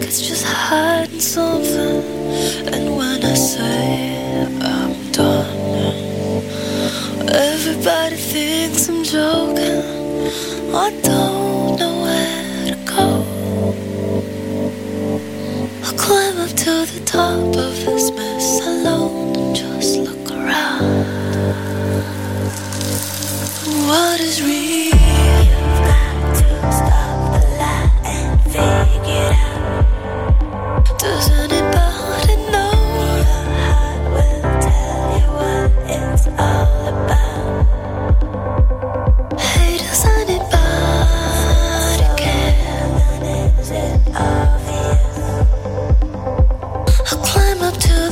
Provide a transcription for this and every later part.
it's just hiding something. And when I say I'm done, everybody thinks I'm joking. I don't know where to go. I'll climb up to the top of this mess alone and just look around. What is real? You've got to stop the lie and figure it out. Does anybody know? Your heart will tell you what it's all about. Hey, does anybody care? Is it obvious? I'll climb up to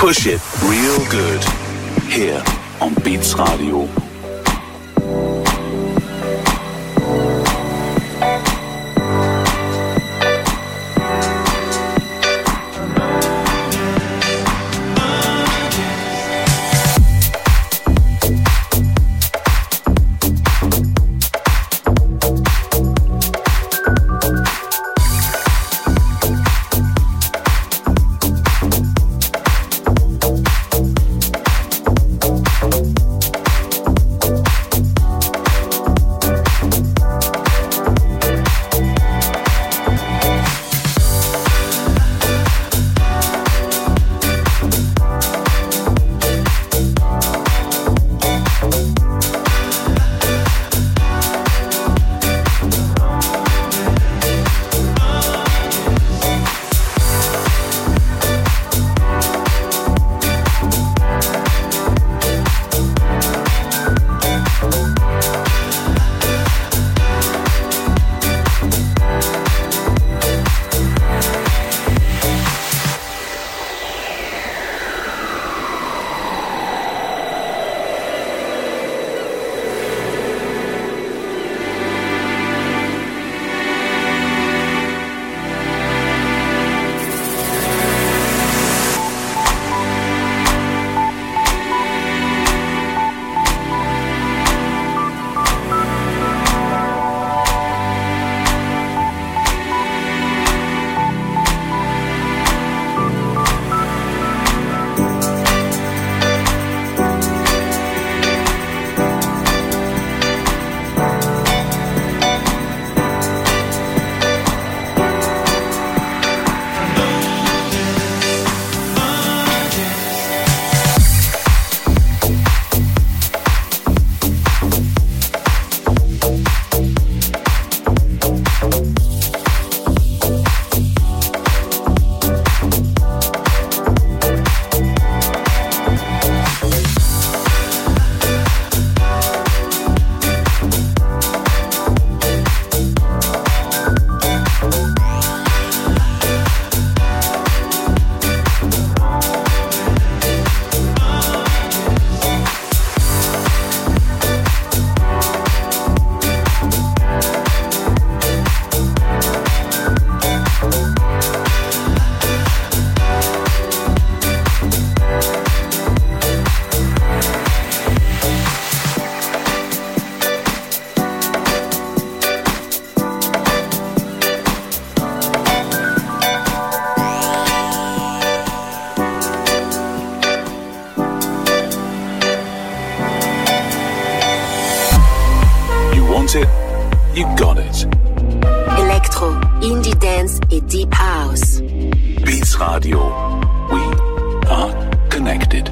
push it real good here on Beats Radio. it, you got it. Electro, Indie Dance et Deep House. Beats Radio. We are connected.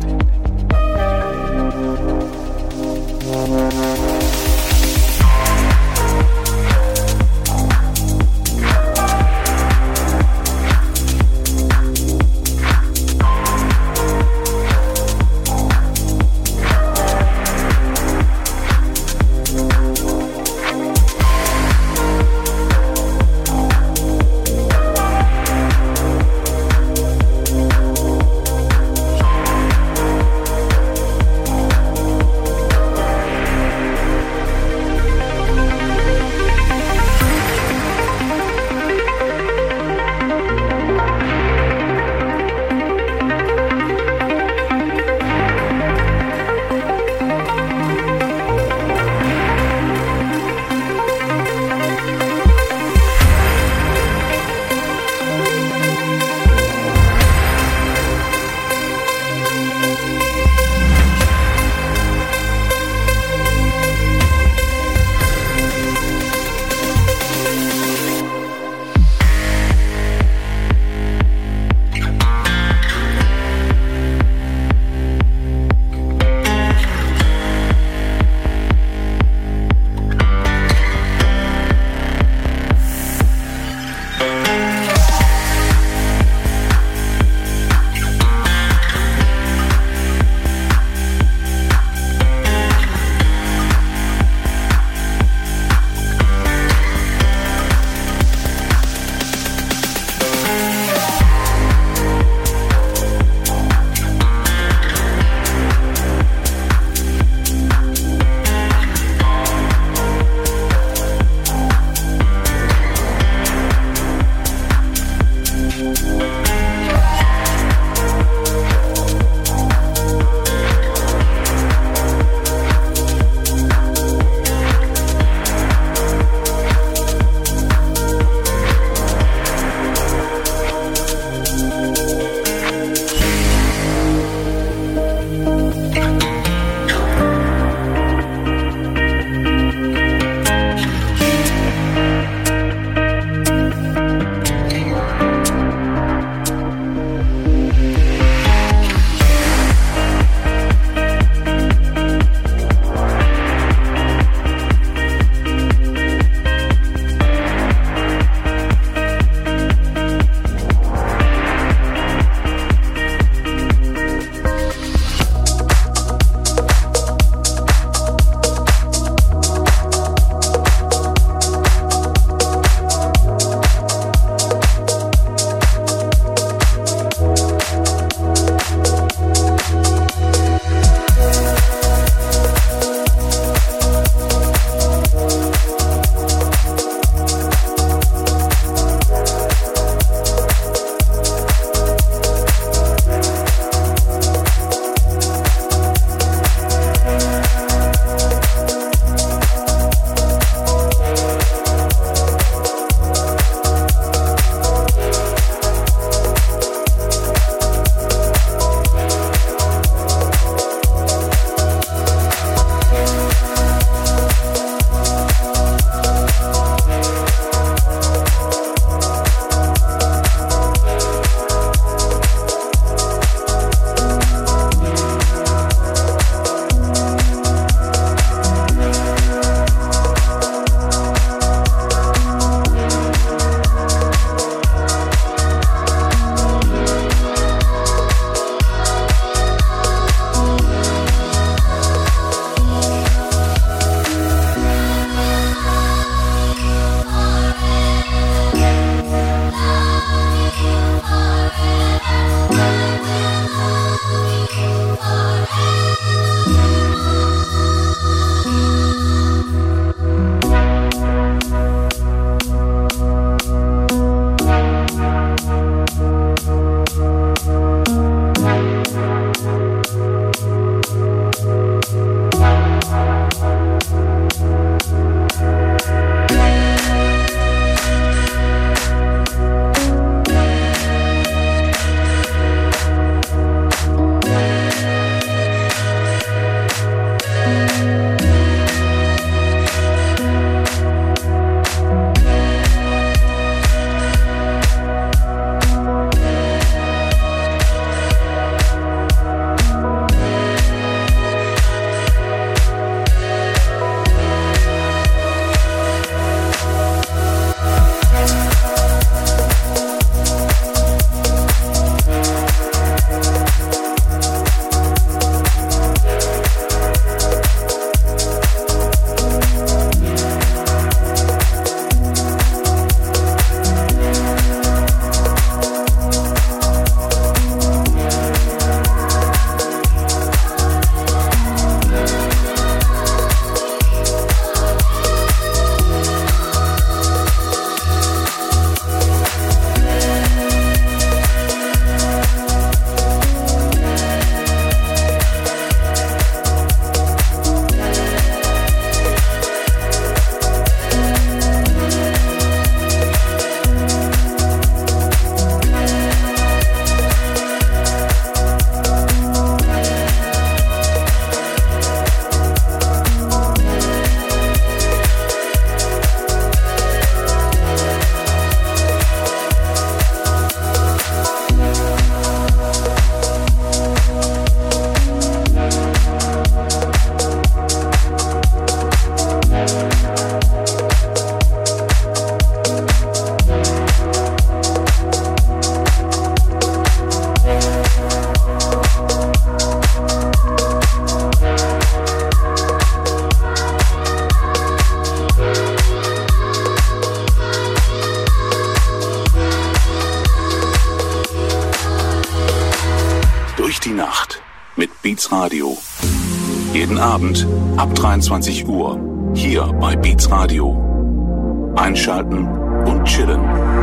Beats Radio. Jeden Abend ab 23 Uhr hier bei Beats Radio. Einschalten und chillen.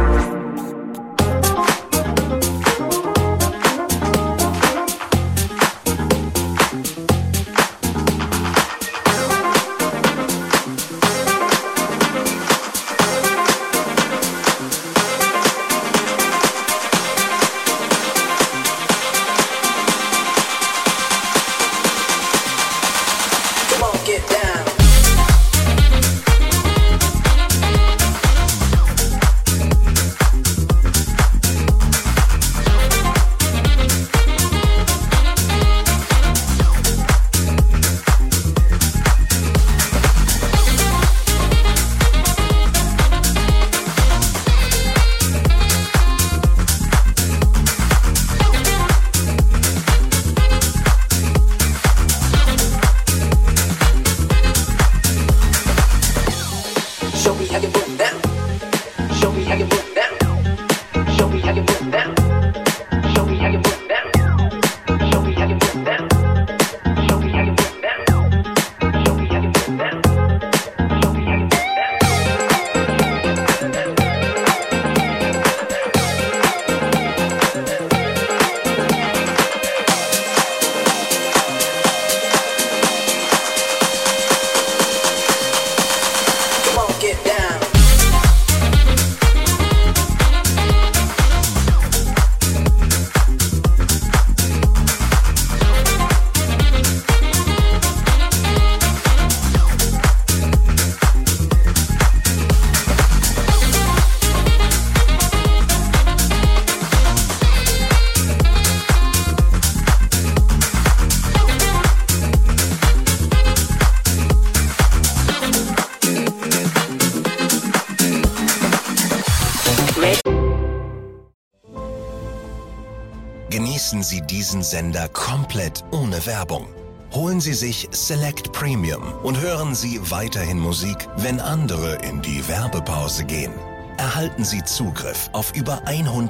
Genießen Sie diesen Sender komplett ohne Werbung. Holen Sie sich Select Premium und hören Sie weiterhin Musik, wenn andere in die Werbepause gehen. Erhalten Sie Zugriff auf über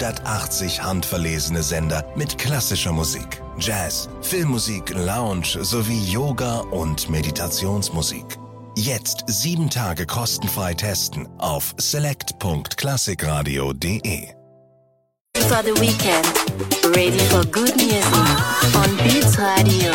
180 handverlesene Sender mit klassischer Musik, Jazz, Filmmusik, Lounge sowie Yoga und Meditationsmusik. Jetzt 7 Tage kostenfrei testen auf select.classicradio.de. For the weekend, ready for good music on Beats Radio.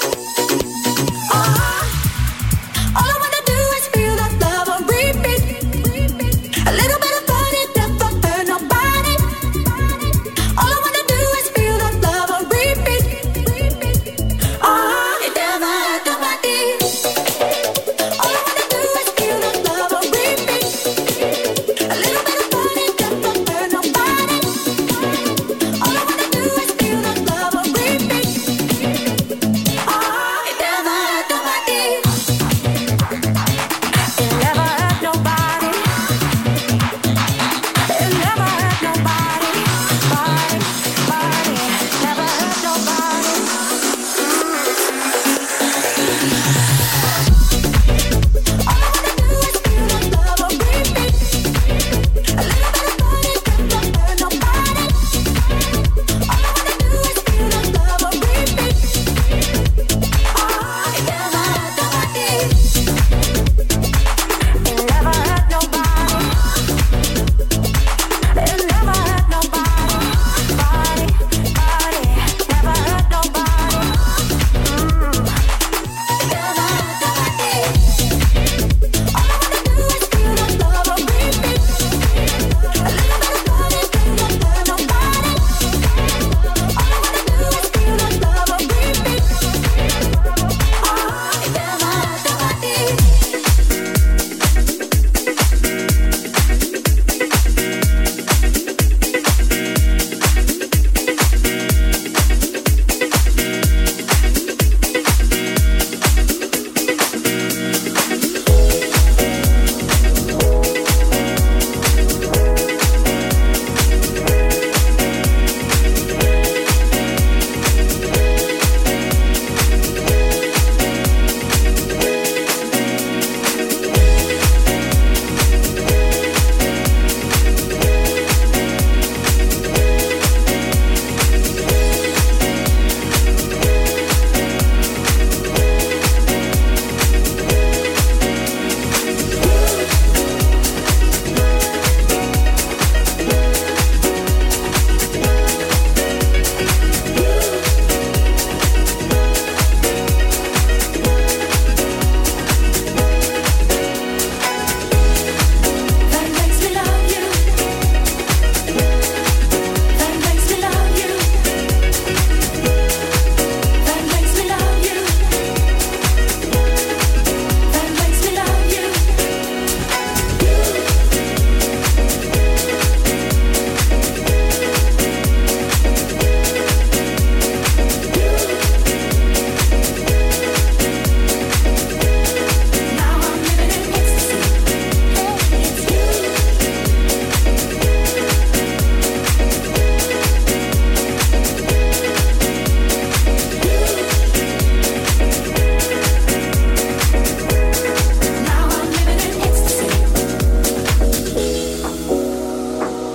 All I wanna do is feel that love on repeat.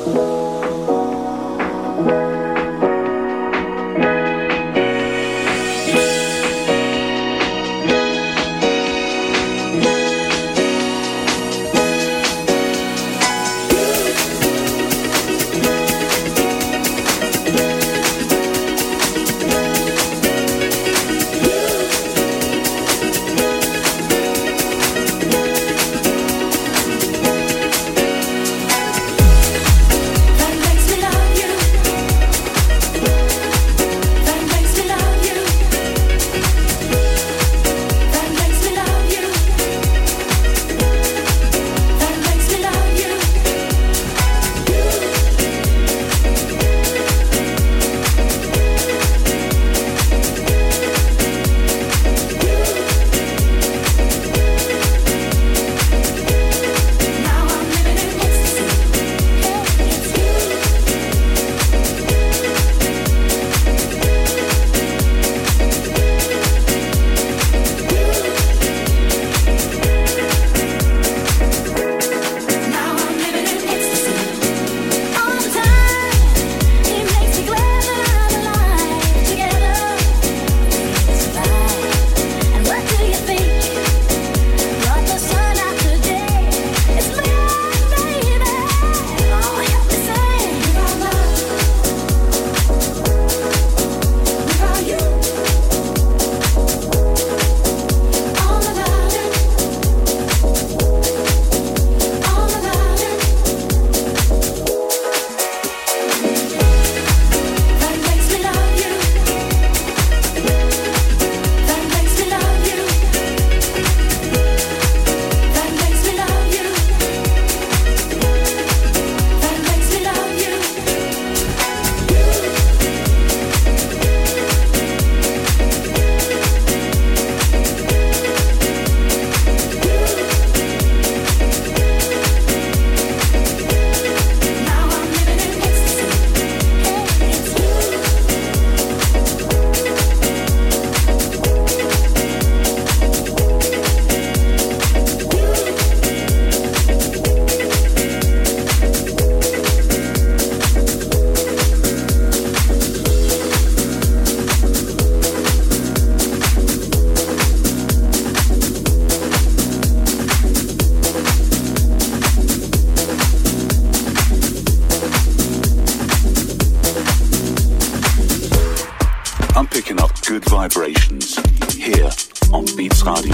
good vibrations here on Beats Radio.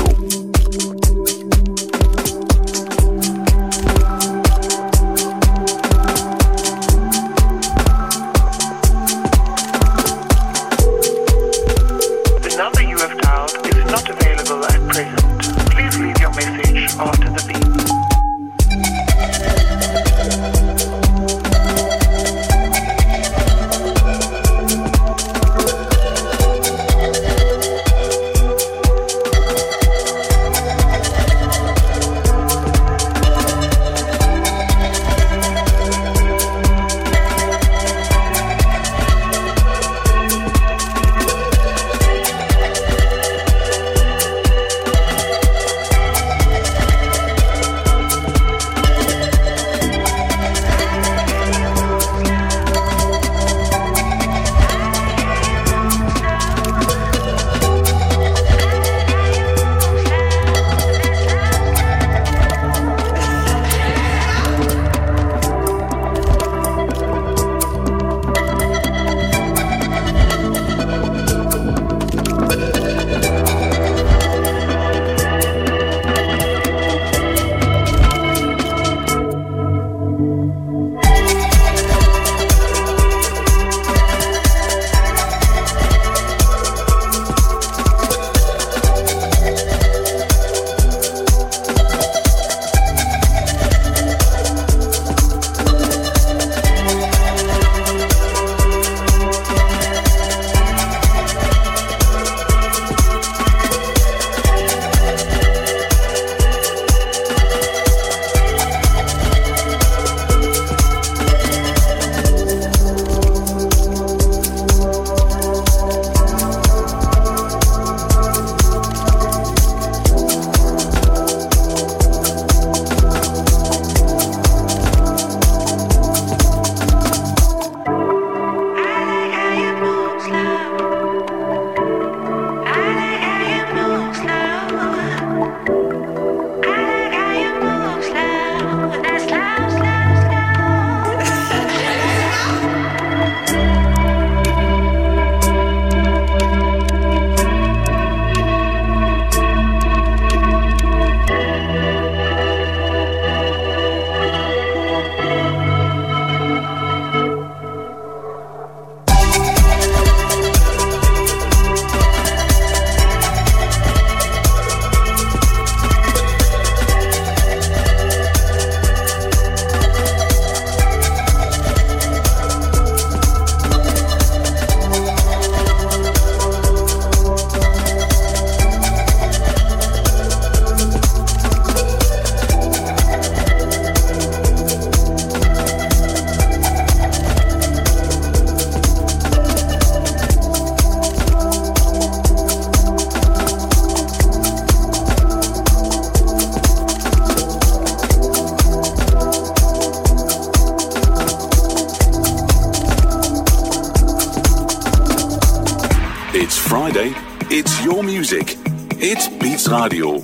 It's Friday, it's your music, it's Beats Radio.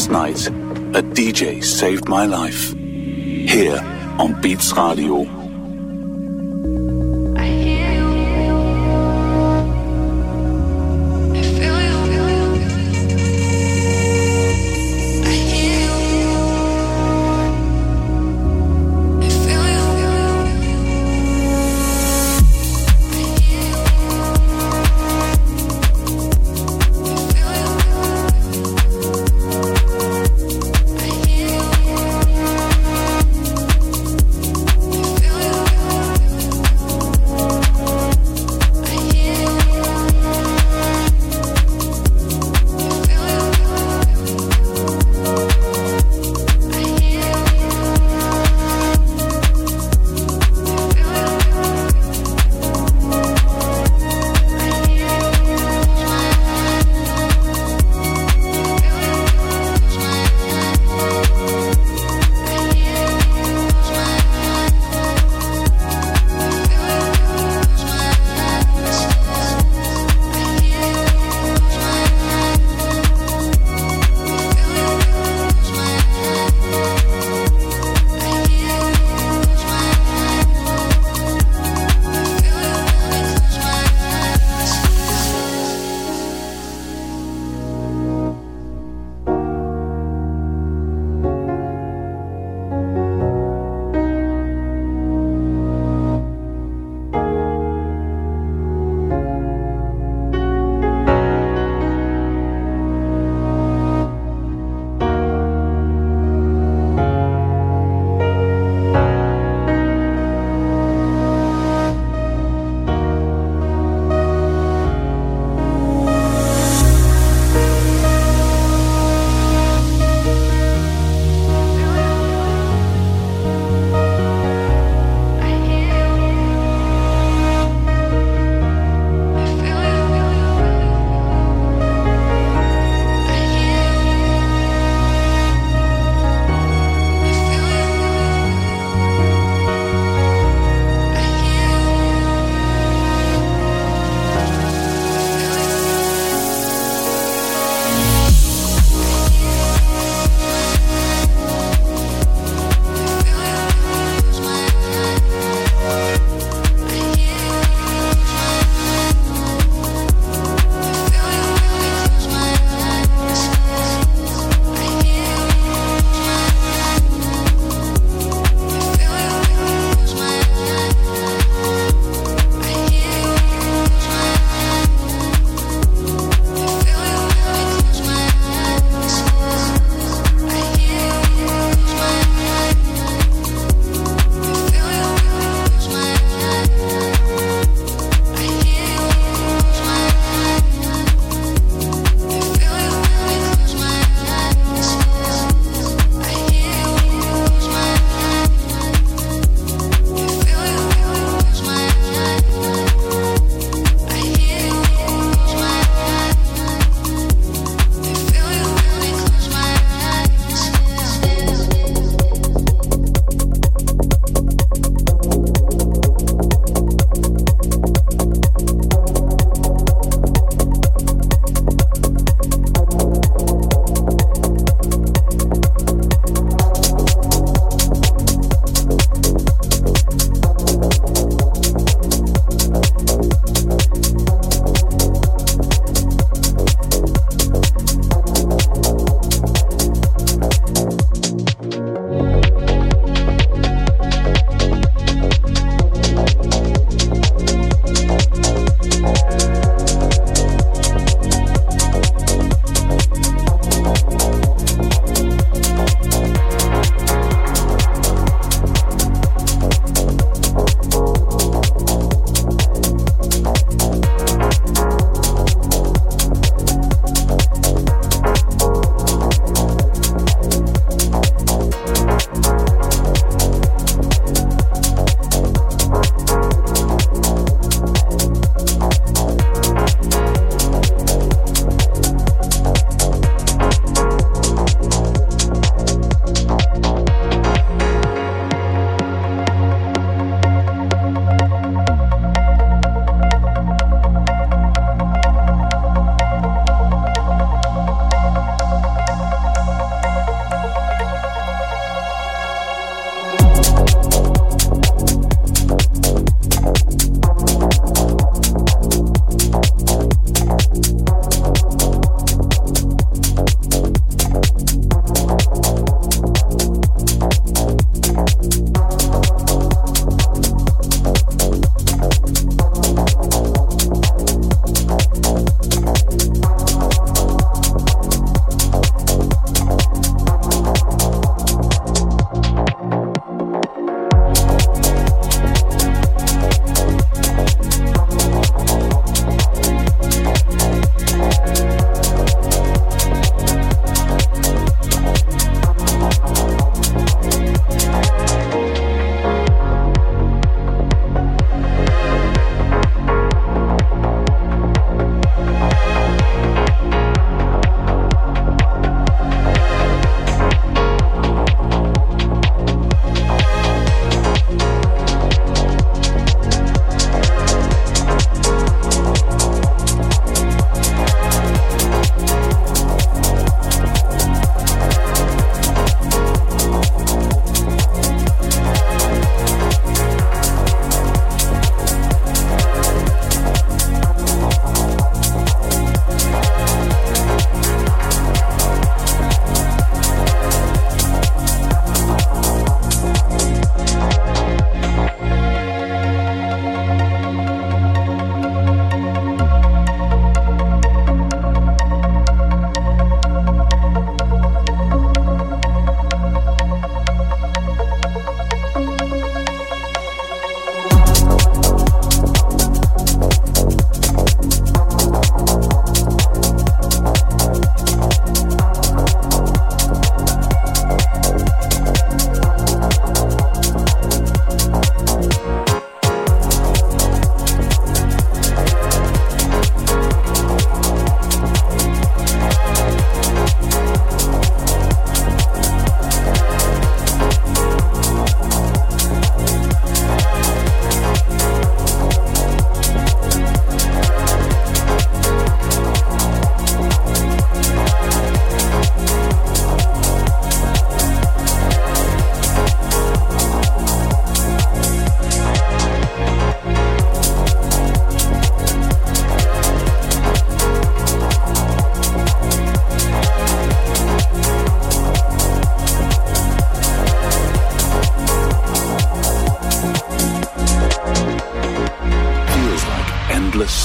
Last night, a DJ saved my life. Here on Beats Radio. Feel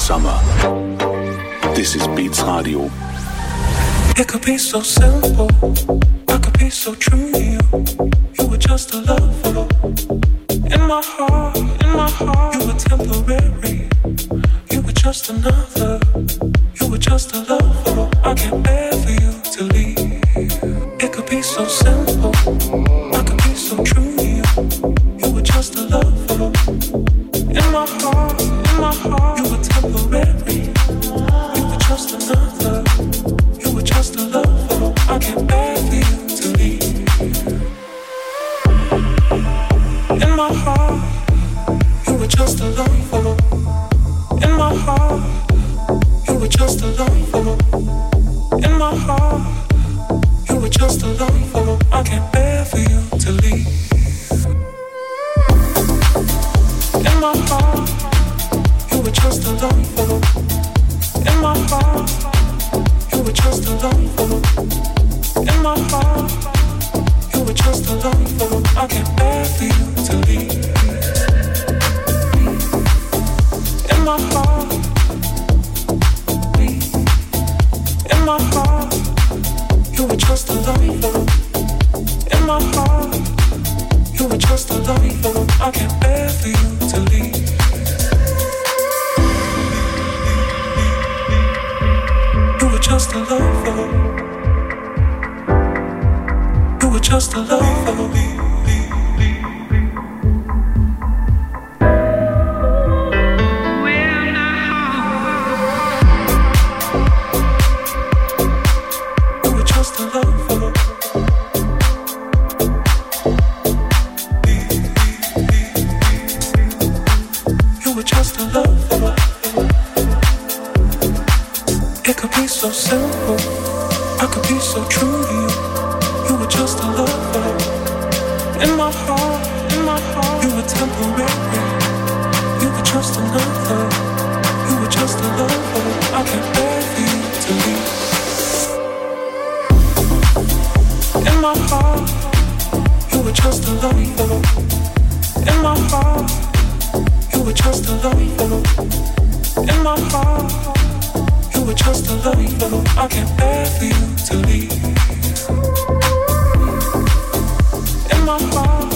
summer. This is Beats Radio. It could be so simple, I could be so true to you. You were just a lover. In my heart, you were temporary. You were just another. You were just a lover. I can't bear for you to leave. It could be so simple, I could be so true to you. You were just a lover. In my heart, you were temporary. You were just another. You were just a lover. I can't bear for you to leave. In my heart, you were just a lover. In my heart, you were just a lover. In my heart, you were just a lover. I can't bear for you to leave. In my heart, you were just a lover. In my heart, you were just a lover. In my heart, you were just a lover. I can't bear for you to leave. In my heart, in my heart, you were just a lover. In my heart, you were just a lover. I can't bear for you to leave. You were just a lover. You were just a lover. So simple, I could be so true to you. You were just a lover. In my heart, you were temporary. You were just another. You were just a lover. I can't bear for you to leave. In my heart, you were just a lover. In my heart, you were just a lover. In my heart, you were just a lover. I can't bear for you to leave. In my heart,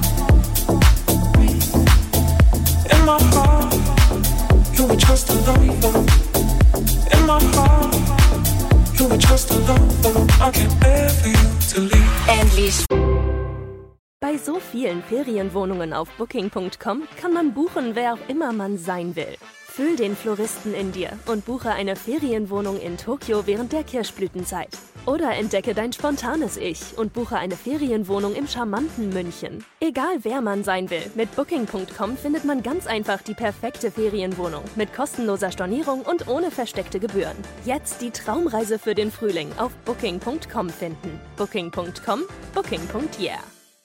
in my heart, you were just a lover. In my heart, you were just a lover. I can't bear for you to leave. Endlich. Bei so vielen Ferienwohnungen auf Booking.com kann man buchen, wer auch immer man sein will. Füll den Floristen in dir und buche eine Ferienwohnung in Tokio während der Kirschblütenzeit. Oder entdecke dein spontanes Ich und buche eine Ferienwohnung im charmanten München. Egal wer man sein will, mit Booking.com findet man ganz einfach die perfekte Ferienwohnung mit kostenloser Stornierung und ohne versteckte Gebühren. Jetzt die Traumreise für den Frühling auf Booking.com finden. Booking.com, Booking.yeah.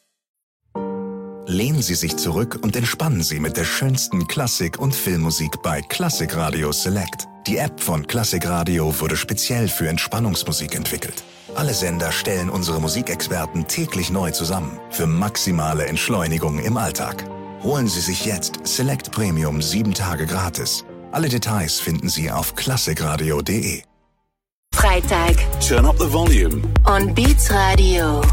Lehnen Sie sich zurück und entspannen Sie mit der schönsten Klassik- und Filmmusik bei Classic Radio Select. Die App von Classic Radio wurde speziell für Entspannungsmusik entwickelt. Alle Sender stellen unsere Musikexperten täglich neu zusammen für maximale Entschleunigung im Alltag. Holen Sie sich jetzt Select Premium 7 Tage gratis. Alle Details finden Sie auf classicradio.de. Freitag. Turn up the volume. On Beats Radio.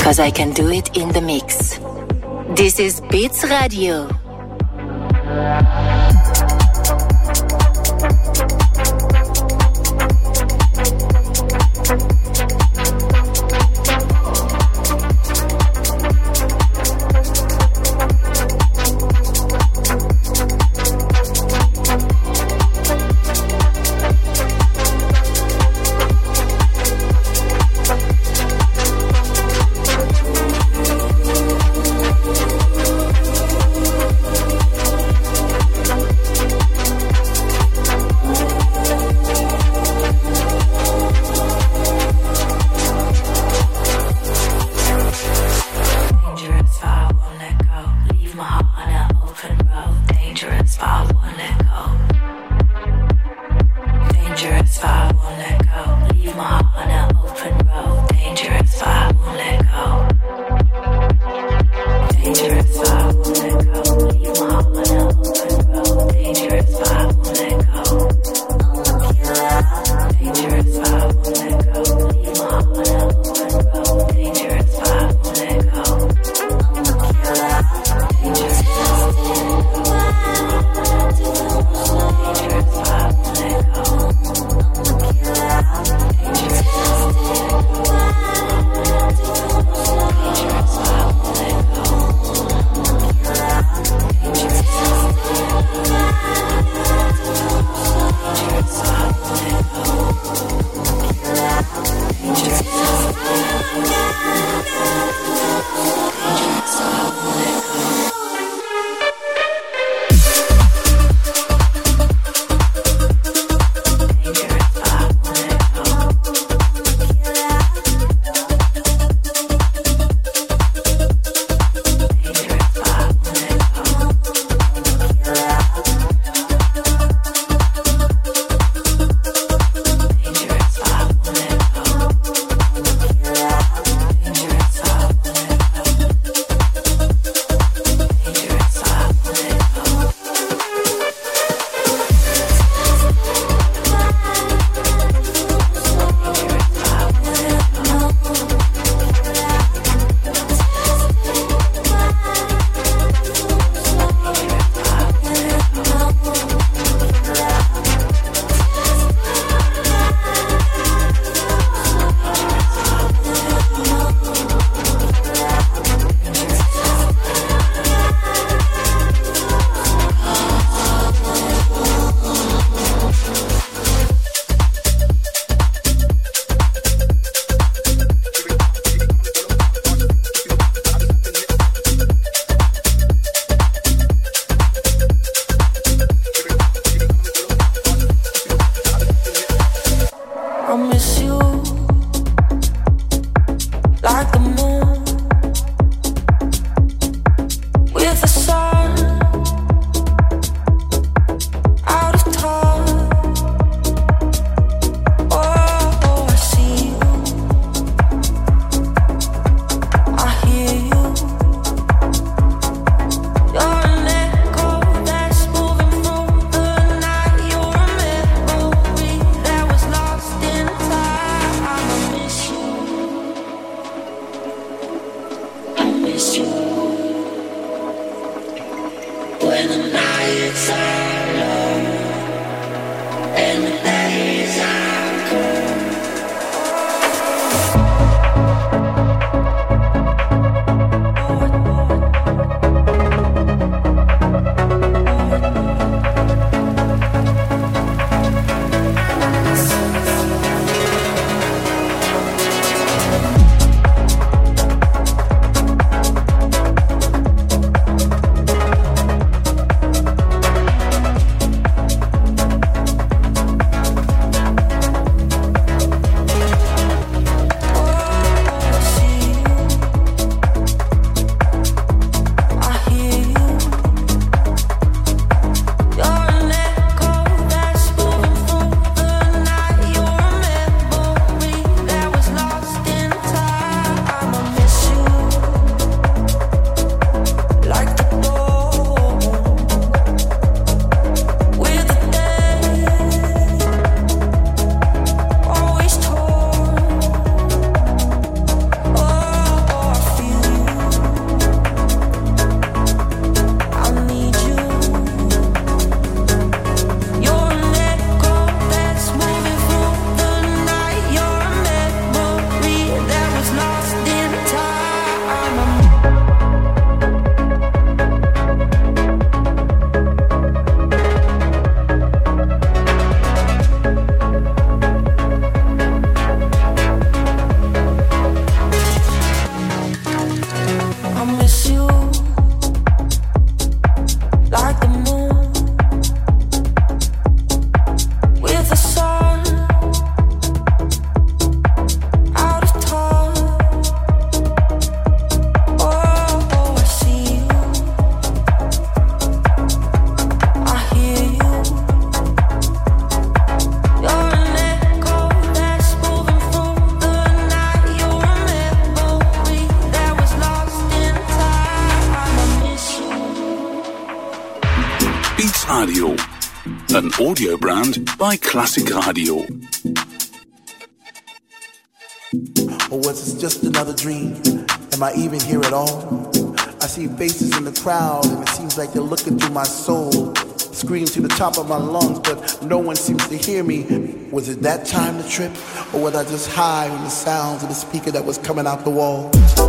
'cause I can do it in the mix. This is Beats Radio. an audio brand by Classic Radio. Or was it just another dream? Am I even here at all? I see faces in the crowd and it seems like they're looking through my soul. Scream to the top of my lungs, but no one seems to hear me. Was it that time to trip? Or was I just high on the sounds of the speaker that was coming out the wall?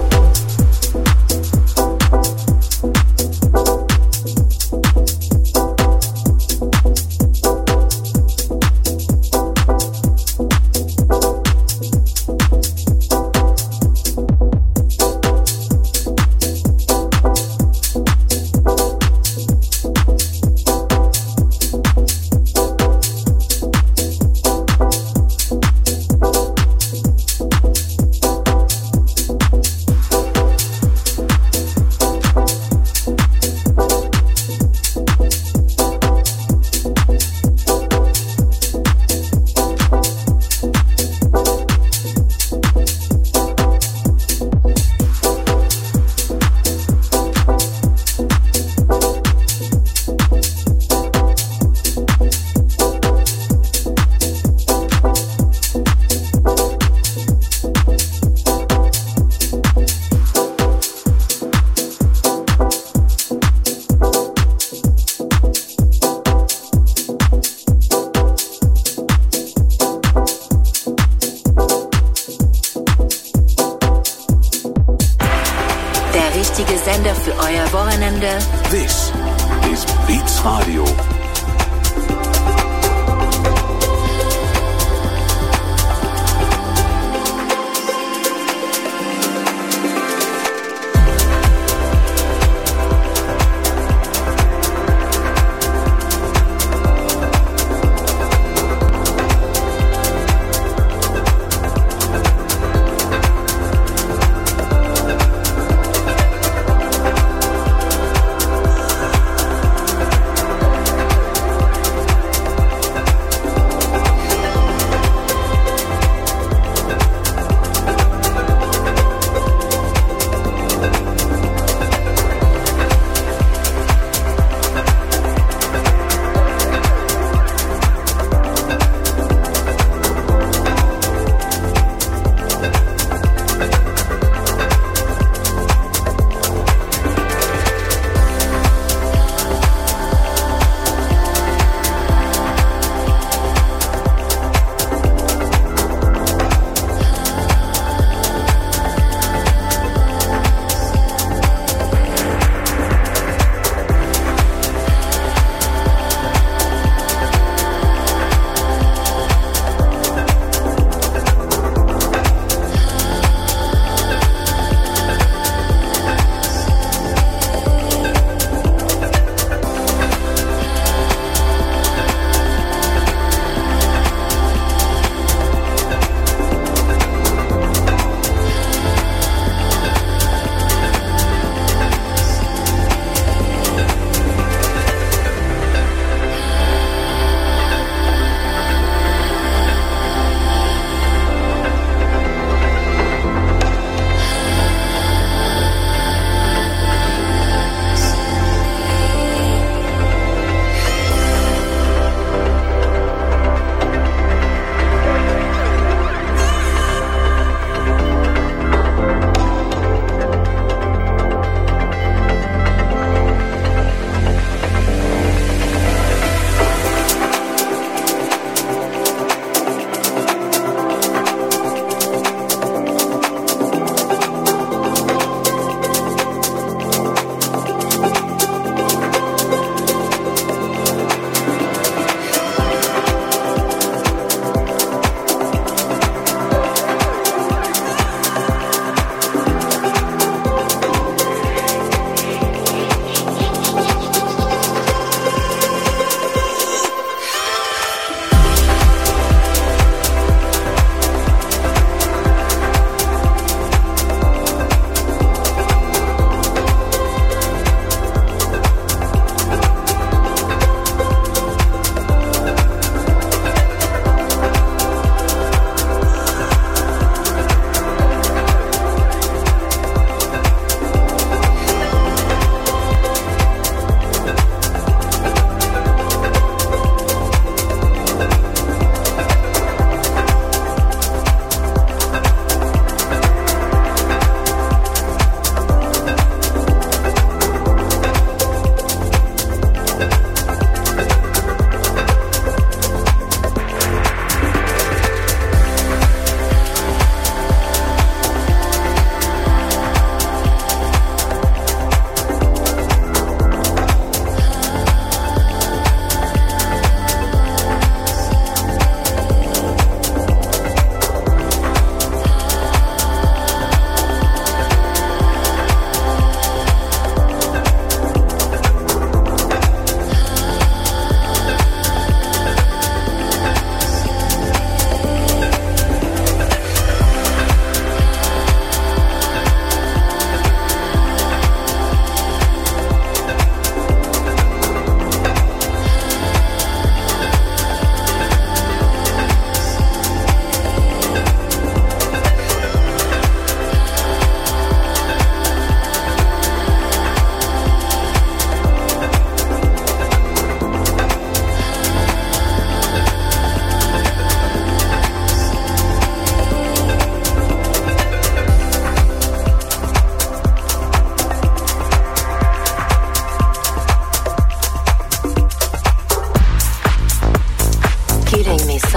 This is Beats Radio.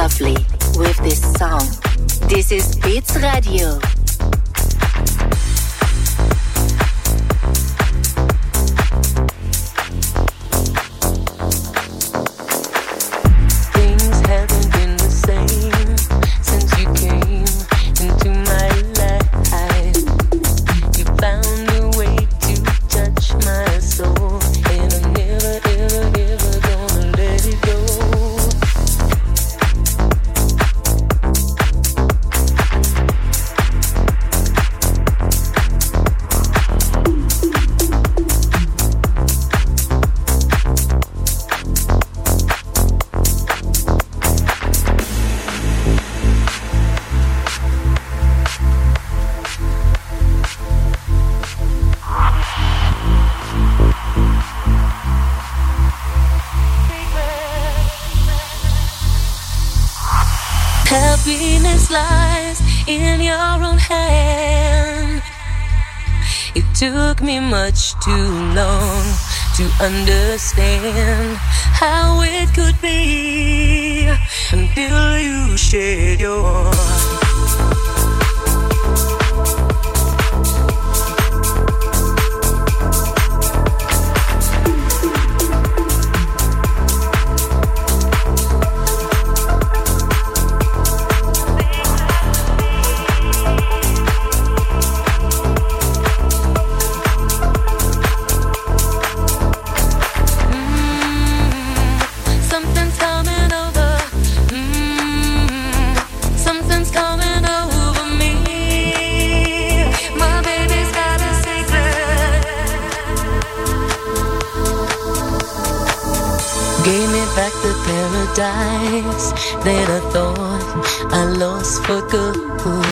lovely with this song. This is Beats Radio. Happiness lies in your own hand. It took me much too long to understand how it could be until you shared your paradise that I thought I lost for good.